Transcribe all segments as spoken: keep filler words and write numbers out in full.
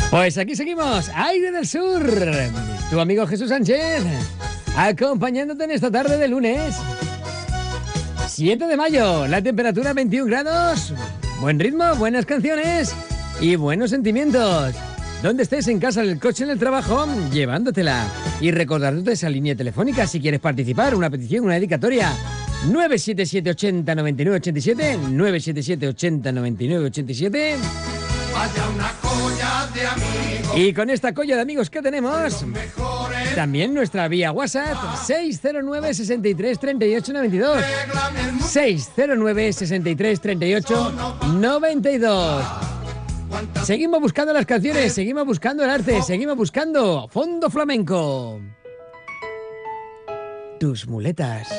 Pues aquí seguimos, Aire del Sur, tu amigo Jesús Sánchez, acompañándote en esta tarde de lunes, siete de mayo, la temperatura veintiún grados, buen ritmo, buenas canciones y buenos sentimientos. Donde estés, en casa, en el coche, en el trabajo, llevándotela. Y recordándote esa línea telefónica si quieres participar, una petición, una dedicatoria. nueve siete siete, ochenta, noventa y nueve, ochenta y siete, nueve siete siete, ochenta, noventa y nueve, ochenta y siete. Vaya una colla de amigos. Y con esta colla de amigos que tenemos, también nuestra vía WhatsApp, seis cero nueve, sesenta y tres, treinta y ocho, noventa y dos. seis cero nueve, sesenta y tres, treinta y ocho, noventa y dos. Seguimos buscando las canciones, seguimos buscando el arte, seguimos buscando Fondo Flamenco. Tus muletas.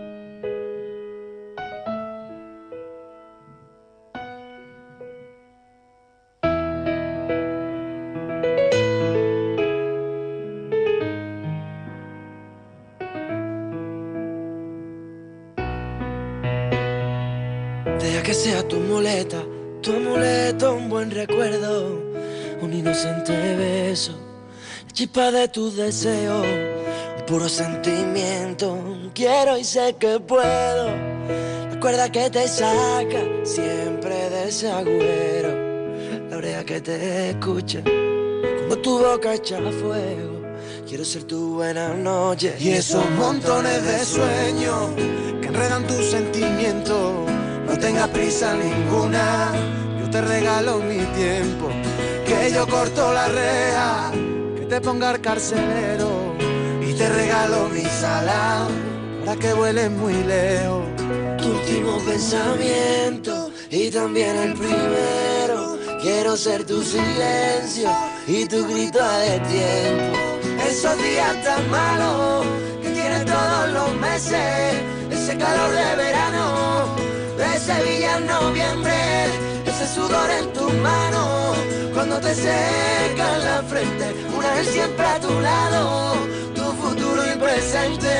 Deja que sea tu muleta, tu amuleto, un buen recuerdo, un inocente beso, la chispa de tus deseos, un puro sentimiento. Quiero y sé que puedo, la cuerda que te saca siempre de ese agüero, la oreja que te escucha cuando tu boca echa fuego. Quiero ser tu buena noche Y esos montones de sueños que enredan tus sentimientos. No tengas prisa ninguna, yo te regalo mi tiempo. Que yo corto la reja, que te ponga el carcelero. Y te regalo mi sala, para que vueles muy lejos. tu último pensamiento y también el primero. Quiero ser tu silencio y tu grito de tiempo. Esos días tan malos que tienes todos los meses, ese calor de verano de Sevilla en noviembre, ese sudor en tus manos cuando te seca la frente, un ángel siempre a tu lado, tu futuro y presente.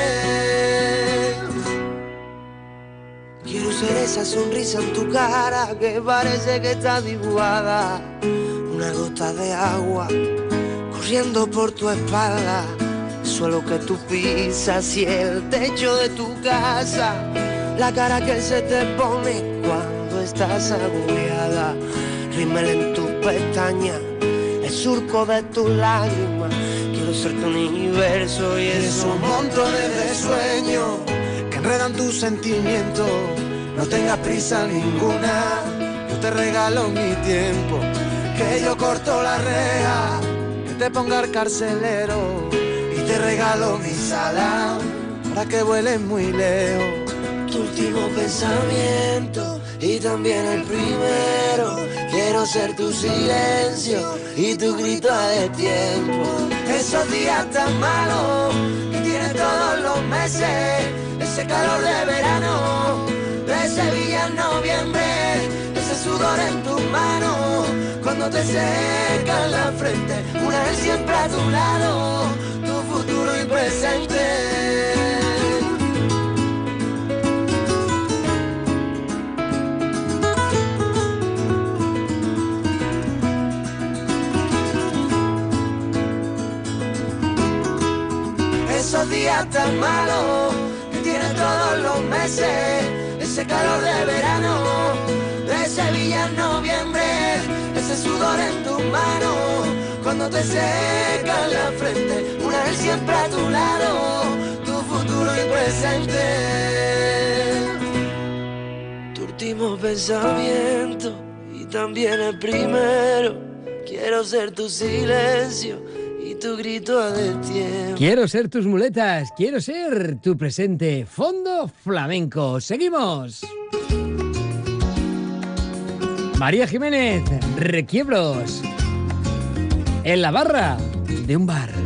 Quiero ser esa sonrisa en tu cara que parece que está dibujada, una gota de agua corriendo por tu espalda, el suelo que tú pisas y el techo de tu casa, la cara que se te pone cuando estás agobiada, rímel en tus pestañas, el surco de tus lágrimas. Quiero ser tu universo y Esos montones de sueños que enredan tus sentimientos. No tengas prisa ninguna, yo te regalo mi tiempo. Que yo corto la reja, que te ponga el carcelero. Y te regalo mi sala, para que vueles muy lejos. tu último pensamiento y también el primero. Quiero ser tu silencio y tu grito de tiempo. Esos días tan malos que tienes todos los meses, ese calor de verano de Sevilla en noviembre, ese sudor en tus manos cuando te seca la frente, un ángel siempre a tu lado, tu futuro y presente. Esos días tan malos que tienes todos los meses, ese calor de verano de Sevilla en noviembre, ese sudor en tus manos cuando te seca la frente, un ángel siempre a tu lado, tu futuro y presente. Tu último pensamiento y también el primero. Quiero ser tu silencio y tu grito de tiempo. Quiero ser tus muletas, quiero ser tu presente. Fondo Flamenco. Seguimos. María Jiménez, Requiebros. En la barra de un bar.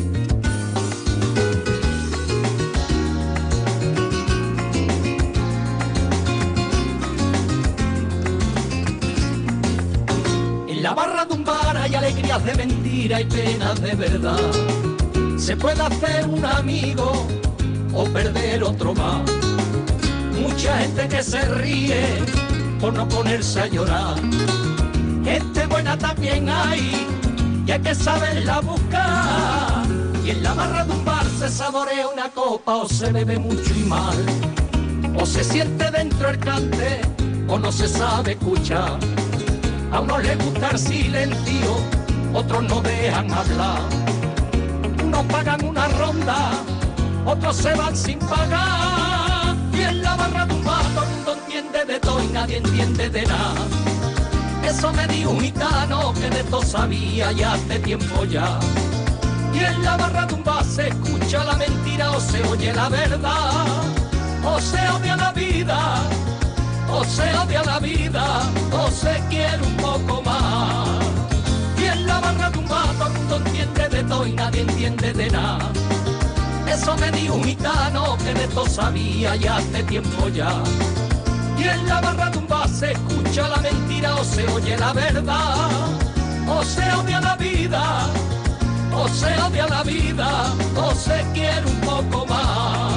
En la barra de un bar hay alegrías de mentira y penas de verdad. Se puede hacer un amigo o perder otro más. Mucha gente que se ríe por no ponerse a llorar. Gente buena también hay y hay que saberla buscar. Y en la barra de un bar se saborea una copa o se bebe mucho y mal, o se siente dentro el cante o no se sabe escuchar. A unos les gusta el silencio, otros no dejan hablar. Unos pagan una ronda, otros se van sin pagar. Y en la barra de un bar todo el mundo entiende de todo y nadie entiende de nada. Eso me dijo un gitano que de todo sabía ya hace tiempo ya. Y en la barra de un bar se escucha la mentira o se oye la verdad. O se odia la vida, o se odia la vida, o se quiere un poco más. Y en la barra de un bar todo el mundo entiende de todo y nadie entiende de nada. Eso me dijo un gitano que de todo sabía ya hace tiempo ya. Y en la barra de un bar se escucha la mentira o se oye la verdad. O se odia la vida, o se odia la vida, o se quiere un poco más.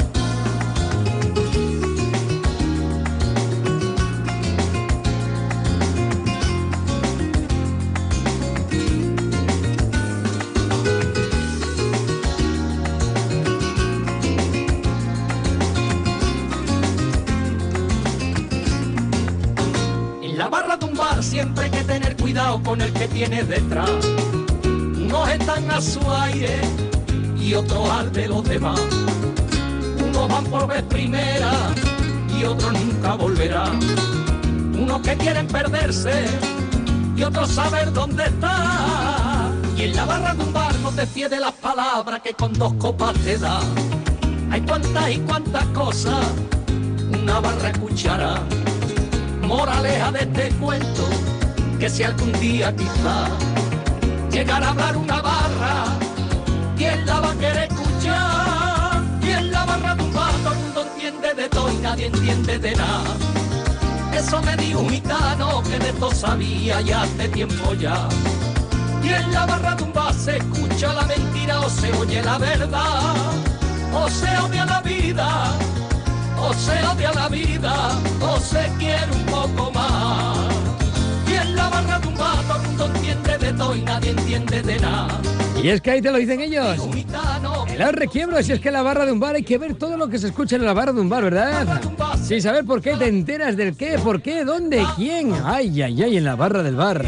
En la barra de un bar siempre hay que tener cuidado con el que tienes detrás. Unos están a su aire y otros al de los demás. Unos van por vez primera y otros nunca volverán. Unos que quieren perderse y otros saber dónde está. Y en la barra de un bar no te fíes de las palabras que con dos copas te da. Hay cuantas y cuantas cosas una barra escuchará. Moraleja de este cuento, que si algún día quizá llegar a hablar una barra, ¿quién la va a querer escuchar? Y en la barra de un bar todo el mundo entiende de todo y nadie entiende de nada. Eso me dijo un gitano que de todo sabía ya hace tiempo ya. Y en la barra de un bar se escucha la mentira o se oye la verdad. O se odia la vida, o se odia la vida, o se quiere un poco más. Y en la barra de un bar todo el mundo entiende de todo y nadie entiende de nada. Y es que ahí te lo dicen ellos. En los requiebros, si es que en la barra de un bar hay que ver todo lo que se escucha en la barra de un bar, ¿verdad? Sin saber por qué te enteras del qué, por qué, dónde, quién. Ay, ay, ay, en la barra del bar.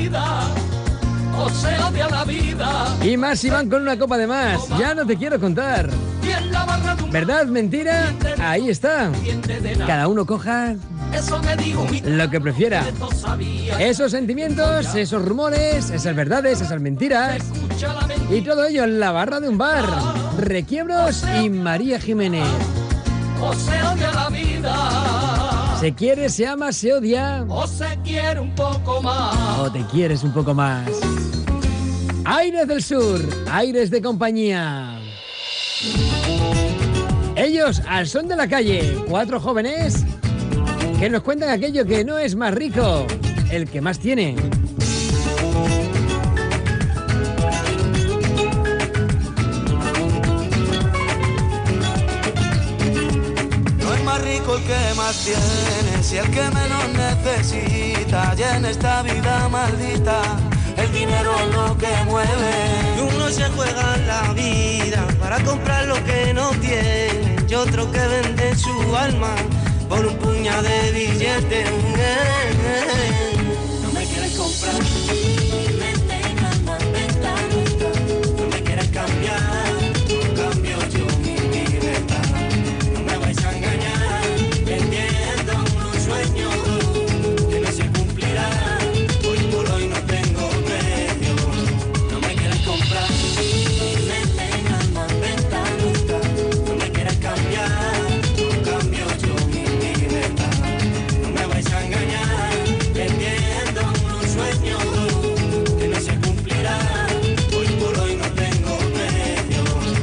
O se odia la vida. Y más si van con una copa de más. Ya no te quiero contar. ¿Verdad? ¿Mentira? Ahí está. Cada uno coja lo que prefiera. Esos sentimientos, esos rumores, esas verdades, esas mentiras. Y todo ello en la barra de un bar. Requiebros y María Jiménez. O se odia la vida. Se quiere, se ama, se odia. O se quiere un poco más. O te quieres un poco más. Aires del Sur, aires de compañía. Ellos al son de la calle, cuatro jóvenes que nos cuentan aquello que no es más rico, el que más tiene. No es más rico el que más tiene, si el que menos necesita. Y en esta vida maldita el dinero es lo que mueve. Y uno se juega la vida para comprar lo que no tiene, y otro que vende su alma por un puñado de billetes. No me quieres comprar, no me quieres cambiar, no cambio yo mi libertad. No me vais a engañar, vendiendo un sueño que no se cumplirá. Hoy por hoy no tengo precio. No me quieres comprar, no me quieres cambiar, no cambio yo mi libertad. No me vais a engañar, vendiendo un sueño que no se cumplirá. Hoy por hoy no tengo precio.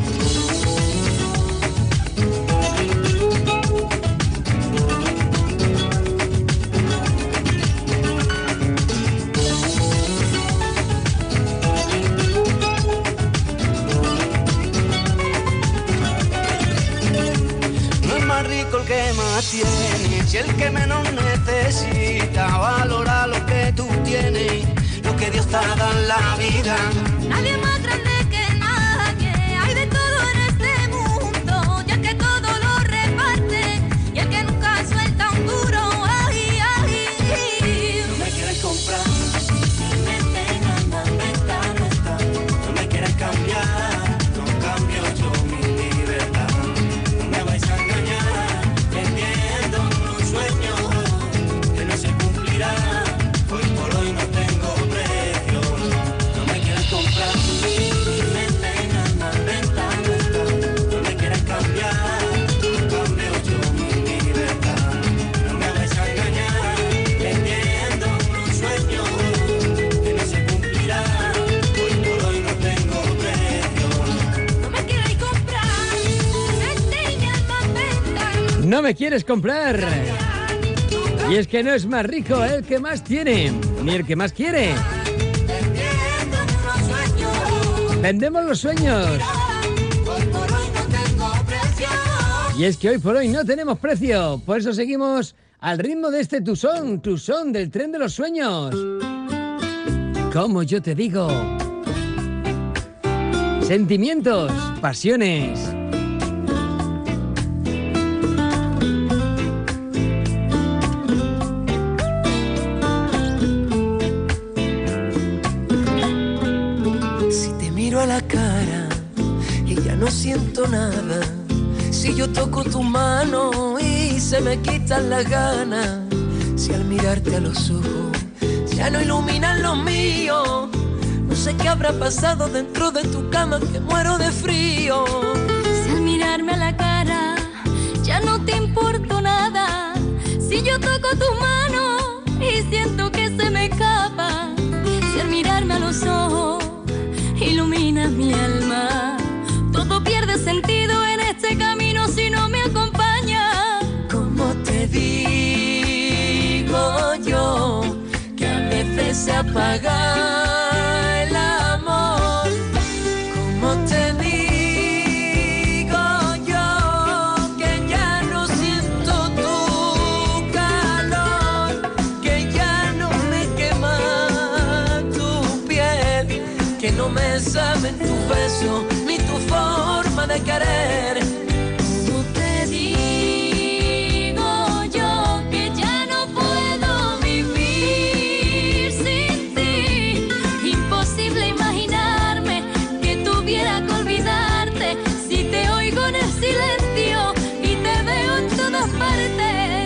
No es más rico el que más tiene, si el que menos necesita valora lo que tú tienes. lo que Dios te ha dado en la vida. Nadie más grande que nadie, hay de todo en este mundo, ya que todo lo reparte, y el que nunca suelta un duro, ay, ay. No me quieres comprar, no me tengas más venta, no está. No me quieres cambiar, no cambio yo mi libertad. No me vais a engañar, vendiendo un sueño que no se cumplirá. Hoy por hoy no tengo precio. No me quieres comprar, no me tengas más venta, no está. No me quieres cambiar, no cambio yo mi libertad. No me vais a engañar, vendiendo un sueño que no se cumplirá. Hoy por hoy no tengo precio. No me quieres comprar, este mi alma venta. No me quieres comprar. Y es que no es más rico el que más tiene, ni el que más quiere. Vendiendo unos sueños, Vendemos los sueños. hoy por hoy no tengo precio. Y es que hoy por hoy no tenemos precio. Por eso seguimos al ritmo de este tu son, tu son del tren de los sueños. Como yo te digo. Sentimientos, pasiones. Si te miro a la cara y ya no siento nada, si yo toco tu mano y se me quitan las ganas, si al mirarte a los ojos ya no iluminan los míos, no sé qué habrá pasado dentro de tu cama que muero de frío. Si al mirarme a la cara ya no te importo nada, si yo toco tu mano y siento que se me escapa, si al mirarme a los ojos ilumina mi alma, todo pierde sentido en este camino si no me acompaña. ¿Cómo te digo yo que a veces se apaga el amor? ¿Cómo te digo yo que ya no siento tu calor, que ya no me quema tu piel, que no me saben tu beso ni tu forma de querer? ¿Cómo te digo yo que ya no puedo vivir sin ti? Imposible imaginarme que tuviera que olvidarte si te oigo en el silencio y te veo en todas partes.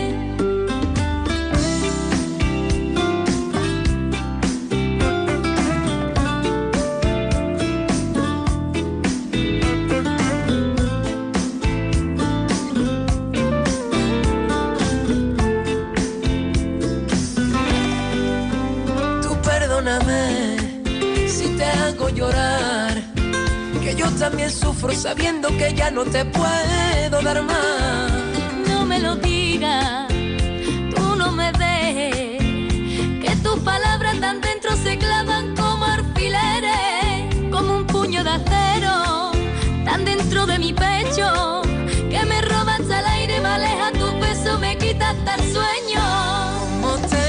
Tú perdóname si te hago llorar, que yo también sufro sabiendo que ya no te puedo dar más. No me lo digas, tú no me dejes, que tus palabras tan dentro se clavan como alfileres, como un puño de acero, tan dentro de mi pecho, que me roba hasta el aire, me aleja tu peso, me quita hasta el sueño. ¿Cómo te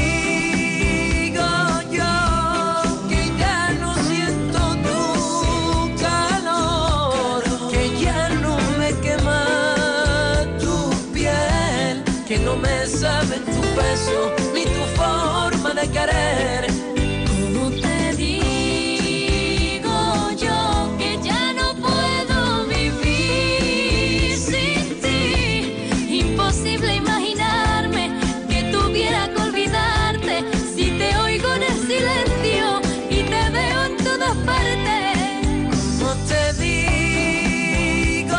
digo yo que ya no siento tu calor, que ya no me quema tu piel, que no me sabe tu beso ni tu forma de querer? ¿Cómo te digo yo que ya no puedo vivir sin ti? Imposible imaginarme que tuviera que olvidarte si te oigo en el silencio y te veo en todas partes. ¿Cómo te digo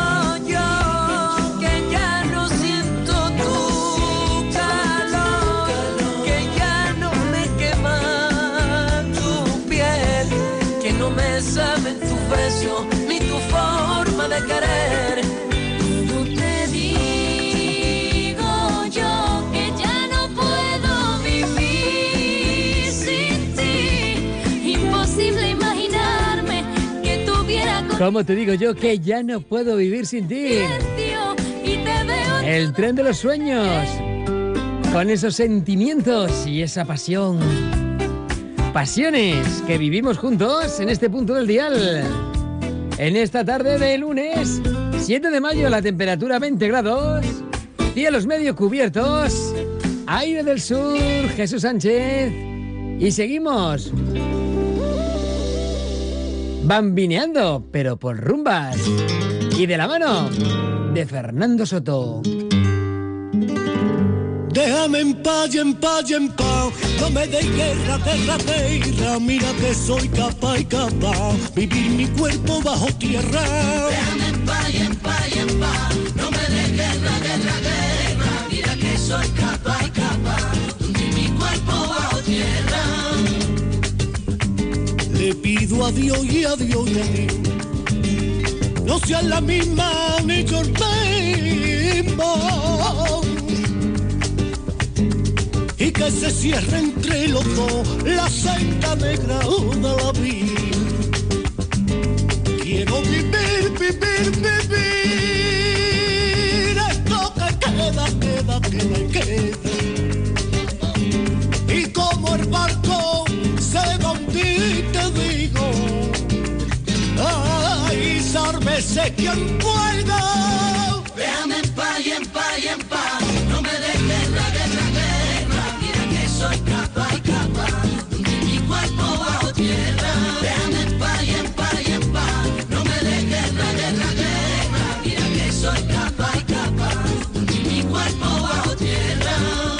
yo que ya no siento tu calor, que ya no me quema tu piel, que no me saben tu beso ni tu forma de querer? ¿Cómo te digo yo que ya no puedo vivir sin ti? Imposible imaginarme que tuviera que Como te digo yo que ya no puedo vivir sin ti. silencio y te veo en El tren de los sueños. Con esos sentimientos y esa pasión. Pasiones que vivimos juntos en este punto del dial. En esta tarde de lunes, siete de mayo, la temperatura veinte grados, cielos medio cubiertos, aire del sur, Jesús Sánchez, y seguimos bambineando, pero por rumbas, y de la mano de Fernando Soto. Déjame en paz, y en paz, y en paz. No me deis guerra, guerra, guerra. Mira que soy capaz y capaz. Vivir mi cuerpo bajo tierra. Déjame en paz, y en paz, y en paz. No me deis guerra, guerra, guerra. Mira que soy capaz y capaz. Vivir mi cuerpo bajo tierra. Le pido a Dios y a Dios y a Dios. No seas la misma ni yo el mismo. Y que se cierre entre los dos la senda negra de la vida. Quiero vivir, vivir, vivir. Esto que queda, queda, queda y queda. Y como el barco se va a hundir, te digo, ay, sálvese quien pueda. Déjame en paz, y en paz, y en paz. No me dejes guerra, guerra, guerra. Mira que soy capaz y capaz. Hundir mi cuerpo bajo tierra. Déjame en paz, y en paz, y en paz. No me dejes guerra, guerra, guerra. Mira que soy capaz y capaz. Hundir mi cuerpo bajo tierra.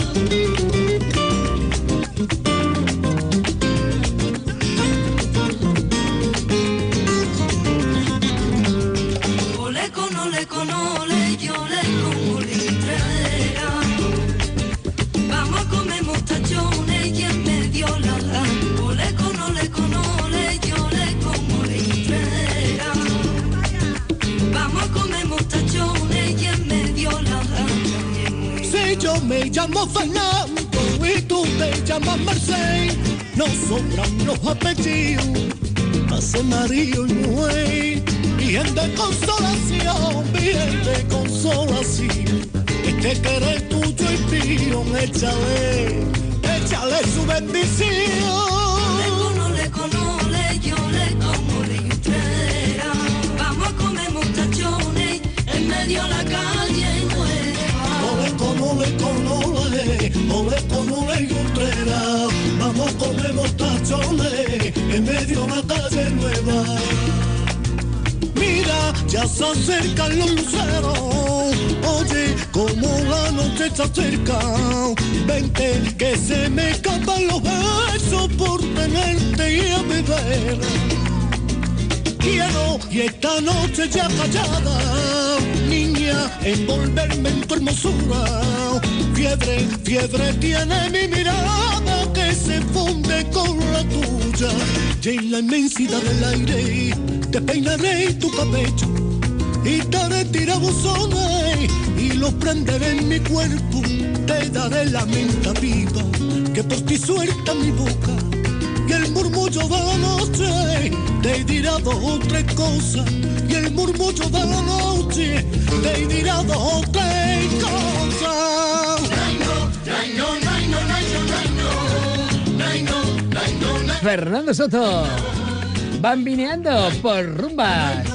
Ole con ole con ole, yo le como litrera. Vamos a comer mostachones y en medio la la. Ole con ole con ole, yo le como litrera. Vamos a comer mostachones y en medio la la. Si yo me llamo Fernando y tú te llamas Marcel, nos sobran los apellidos, hace marido y mujer, bien de consolación, bien de consolación. Este querer tuyo y mío, échale, échale su bendición. Ole con ole con ole, yo le como litrera. Vamos a comer mostachones en medio la calle nueva. Ole con ole con ole, ole con ole y utrera. Vamos a comer mostachones en medio de la calle nueva. Mira, ya se acercan los luceros. Oye, como la noche se acerca. Vente, que se me escapan los besos por tenerte y a beber. Quiero, y esta noche ya callada, niña, envolverme en tu hermosura. Fiebre, fiebre tiene mi mirada que se funde con la tuya. Y en la inmensidad del aire te peinaré tu cabello y te haré tirabuzones y los prenderé en mi cuerpo. Te daré la menta viva que por ti suelta mi boca. Y el murmullo de la noche te dirá dos o tres cosas. Y el murmullo de la noche te dirá dos o tres cosas. Fernando Soto, bambineando por rumbas.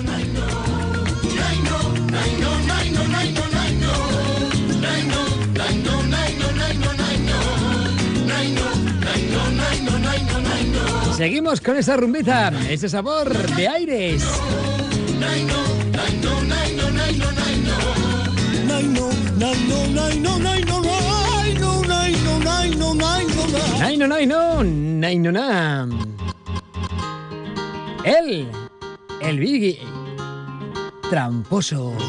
Seguimos con esa rumbita, ese sabor de aires. Nay, no, nay, no, nay, no, na. Él, el Biggie, tramposo.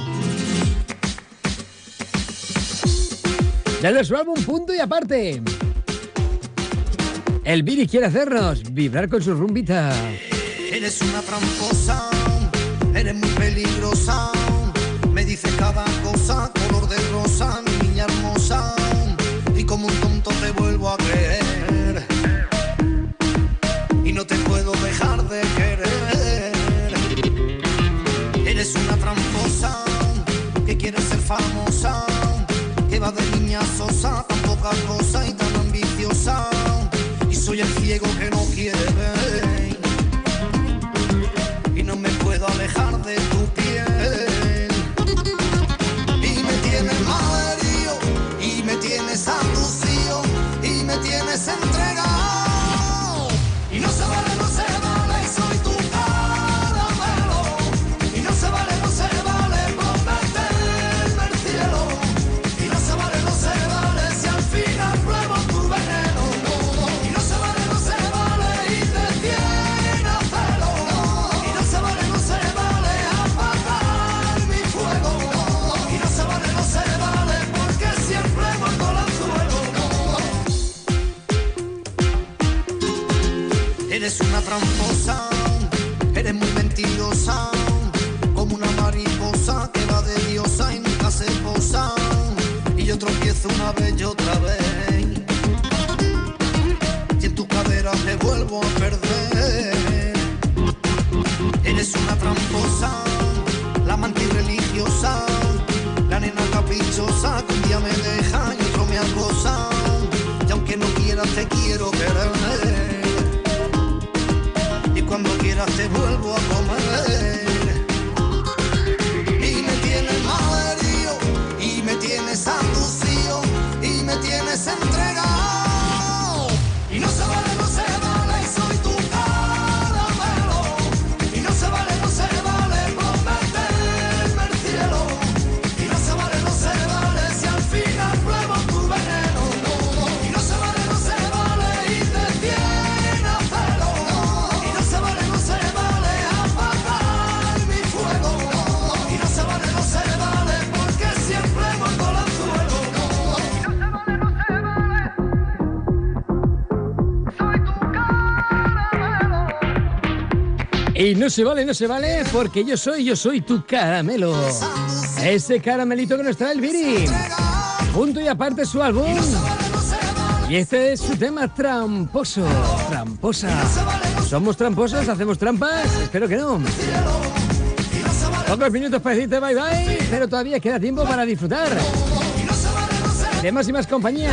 Dale su álbum Punto y Aparte. El Biggie quiere hacernos vibrar con su rumbita. Eres una tramposa, eres muy peligrosa. Me dices cada cosa, color de rosa, mi niña hermosa. Y como un tonto te vuelvo a creer. Y no te puedo dejar de querer. Eres una tramposa, que quiere ser famosa. Que va de niña sosa, tan poca cosa y tan ambiciosa. soy el ciego que no quiere ver y no me puedo alejar de tu piel. Y me tienes malherido y me tienes abducido y me tienes entregado. Y no se vale, no se vale, soy tu caramelo. Y no se vale, no se vale prometerme el cielo. Y no se vale, no se vale si al final pruebo tu veneno. Y no se vale, no se vale y te tiene a celo. Y no se vale, no se vale apagar mi fuego. Y no se vale, no se vale porque siempre muerdo el anzuelo. Eres una tramposa, eres muy mentirosa, como una mariposa que va de diosa y nunca se posa. Y yo tropiezo una vez y otra vez, y en tu cadera te vuelvo a perder. Eres una tramposa, la amante religiosa, la nena caprichosa que un día me deja y otro me acosa. Y aunque no quieras te quiero querer. Y cuando quieras te vuelvo a comer. Y me tienes malherido y me tienes abducido y me tienes entregado. Y no se vale, no se vale, soy tu caramelo. Y no se vale, no se vale prometerme el cielo. Y no se vale, no se vale si al final pruebo tu veneno. Y no se vale, no se vale y te tiene a celo. Y no se vale, no se vale apagar mi fuego. Y no se vale, no se vale porque siempre muerdo el anzuelo. Y no se vale, no se vale porque yo soy, yo soy tu caramelo. Ese caramelito que nos trae el Viri. Punto y aparte su álbum. Y este es su tema tramposo. Tramposa. ¿Somos tramposos? ¿Hacemos trampas? Espero que no. Pocos minutos para decirte bye bye, pero todavía queda tiempo para disfrutar de más y más compañía.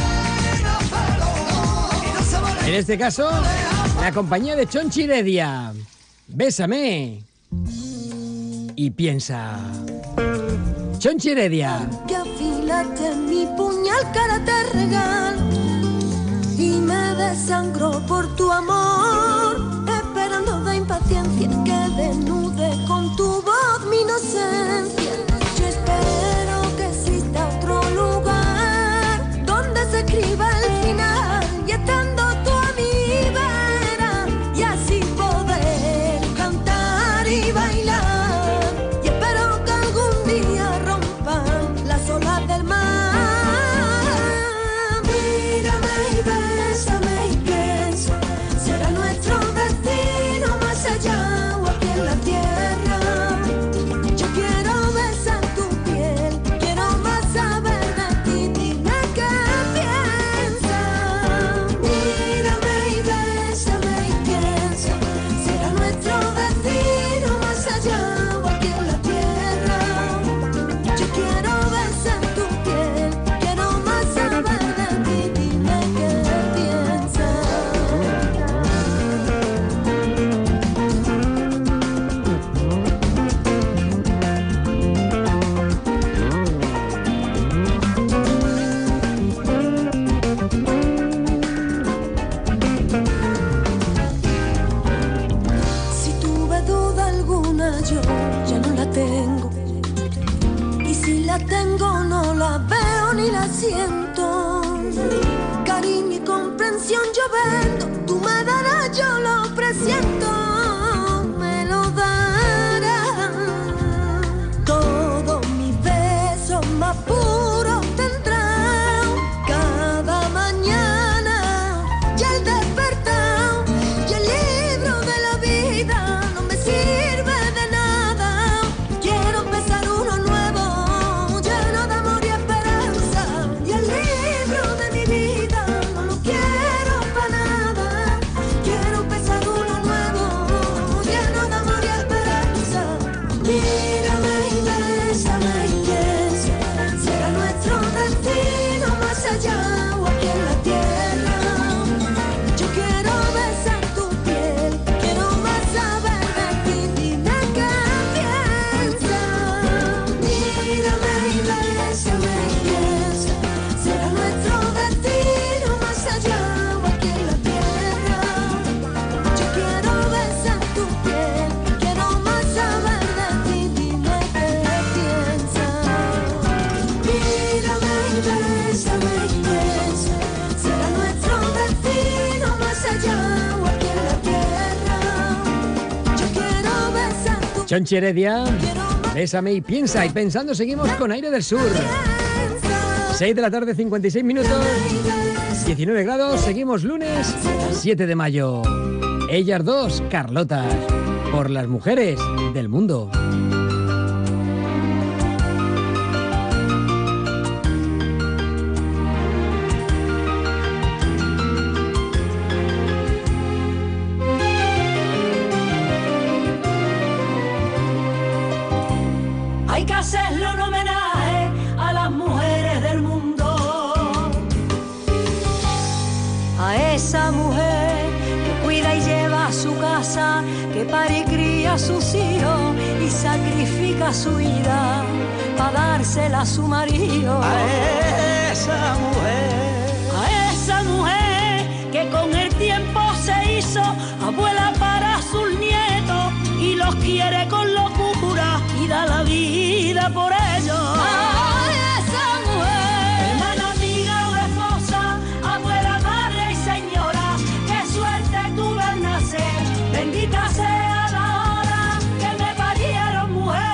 En este caso, la compañía de Chonchi Heredia. Bésame y piensa. Chonchi Heredia. Que afilaste mi puñal, cara te regalo y me desangro por tu amor, esperando de impaciencia que desnude con tu voz mi inocencia. Yo espero que exista otro lugar donde se escriba el final y estando tú a mi vera y así poder cantar y bailar. Y espero que algún día rompan las olas del mar. Mírame y bésame y pienso, será nuestro destino más allá o aquí en la tierra. Yo quiero besar tu piel, quiero más saber de ti, dime qué piensas. Mírame y bésame y pienso, será nuestro destino más allá o aquí en la tierra. Yo quiero besar tu piel, quiero más saber de ti, dime qué piensas. Si tuve duda alguna yo ya no la tengo, y si la tengo no la veo ni la siento. Cariño y comprensión yo vendo, tú me darás, yo lo presiento. Me lo darás, todos mis besos más puros tendrán cada mañana. Ya el despertar y el libro de la vida no me sirve de nada. Quiero empezar uno nuevo, lleno de amor y esperanza. Y el libro de mi vida no lo quiero para nada. Quiero empezar uno nuevo, bésame y besa. Será nuestro destino más allá o aquí en la tierra. Yo quiero besar tu Chonchi Heredia, quiero bésame y piensa. Y pensando seguimos con Aire del Sur. seis de la tarde, cincuenta y seis minutos, diecinueve grados, seguimos lunes siete de mayo. Ellas dos, Carlotas, por las mujeres del mundo. Hay que hacerle un homenaje a las mujeres del mundo. a esa mujer que cuida y lleva a su casa, que pare y cría a sus hijos y sacrifica su vida para dársela a su marido. A esa mujer, A esa mujer que con el tiempo se hizo abuela para sus nietos y los quiere con locura y da la vida por ellos. A esa mujer, Hermana, amiga o esposa, abuela, madre y señora, qué suerte tuve al nacer, bendita sea la hora que me parieron mujer.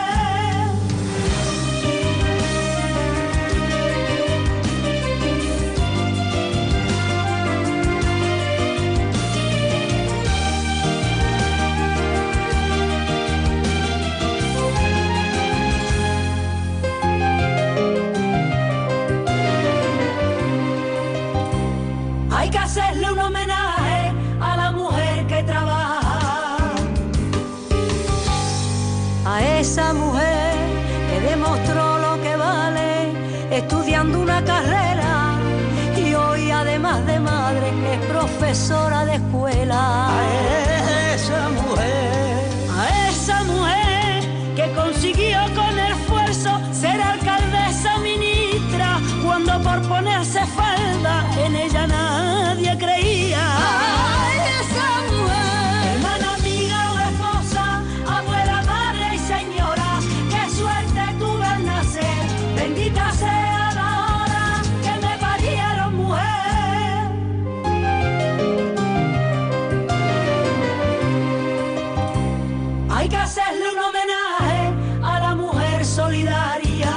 Hay que hacerle un homenaje a la mujer que trabaja, a esa mujer que demostró lo que vale estudiando una carrera y hoy además de madre es profesora de escuela. a esa mujer, A esa mujer que consiguió con esfuerzo ser alcaldesa ministra cuando por ponerse falda en ella nadie creía. a esa mujer, Hermana, amiga o esposa, abuela, madre y señora, qué suerte tuve al nacer, bendita sea la hora que me parieron mujer. Hay que hacerle un homenaje a la mujer solidaria,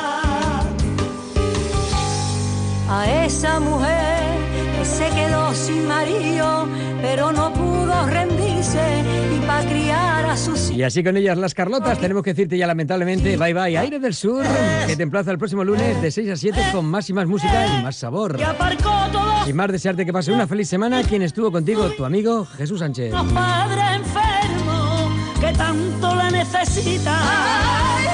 a esa mujer que se quedó sin marido, pero no pudo rendirse y para criar a sus hijos. Y así con ellas las Carlotas, tenemos que decirte ya lamentablemente bye bye. Aire del Sur, que te emplaza el próximo lunes de seis a siete con más y más música y más sabor. Que aparcó todos Sin más, desearte que pase una feliz semana. Quien estuvo contigo, tu amigo Jesús Sánchez. los padres enfermos que tanto la necesitan.